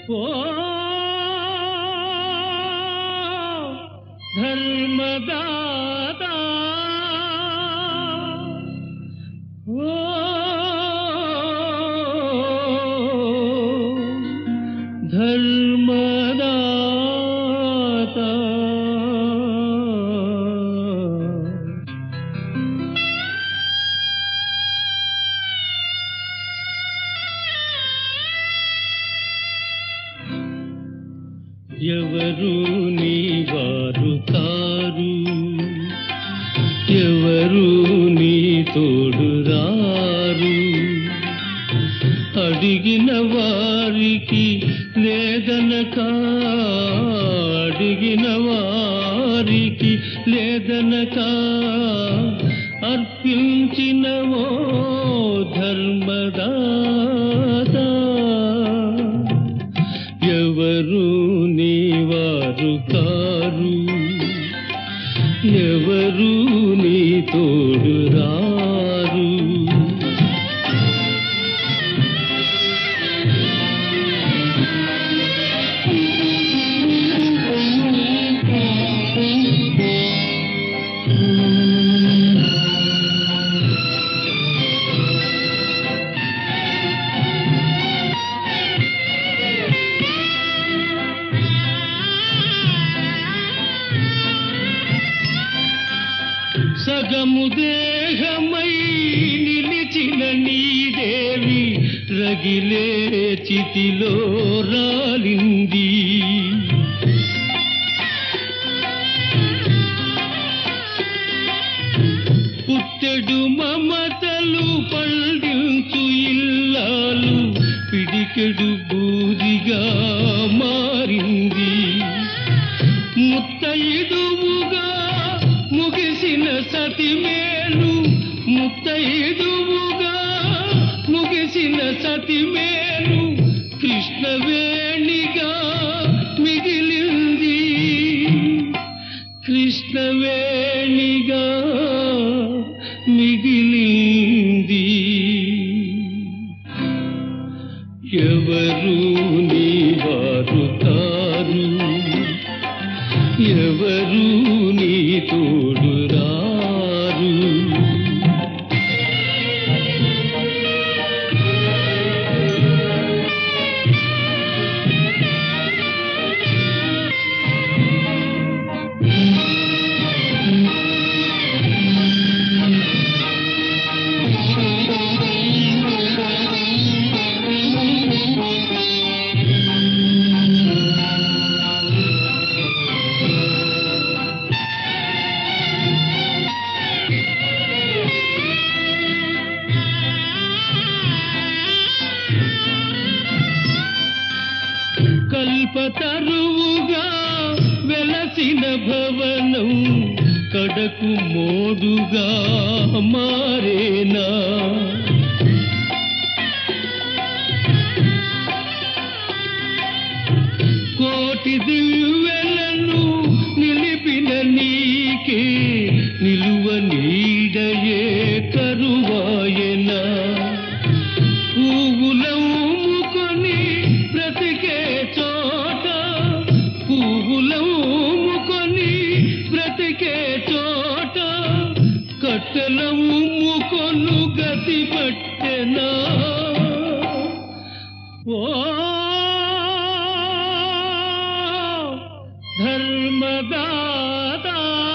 ఓ ధర్మదాత ఓ ధర్మదాత ఎవరు నీ వారు కారు, ఎవరు నీ తోడు రారు. అడిగిన వారికి లేదనక, అడిగిన వారికి లేదనక అర్పించినవో ధర్మదాత. ఎవరు నీ వారు కారు, ఎవరు నీ తోడు రారు. సగము దేహమై నిలిచిన నీదేవి రగిలే చితిలో రాలింది. పుట్టెడు మమతలు పండించు ఇల్లాలు పిడికెడు బూదిగా మారింది. ముత్తైదువుగా ముగిసిన సతిమేలు, ముత్తైదువుగా ముగిసిన సతిమేలు కృష్ణవేణిగా మిగిలింది, కృష్ణవేణిగా మిగిలింది. ఎవరు నీ వారు కారు, ఎవరు నీ తోడు రారు. కల్పతరువుగా వెలసిన భవనం కడకు మోడుగా మారేనా. కోటి దివ్వెలను నిలిపిన నీకే నిలువ నీడయే కరువాయనా. పువ్వులమ్ముకొని బ్రతికే చోట, పువ్వులమ్ముకొని బ్రతికే చోట కట్టెలమ్ముకొను గతి పట్టెనా. ఓ ధర్మదాత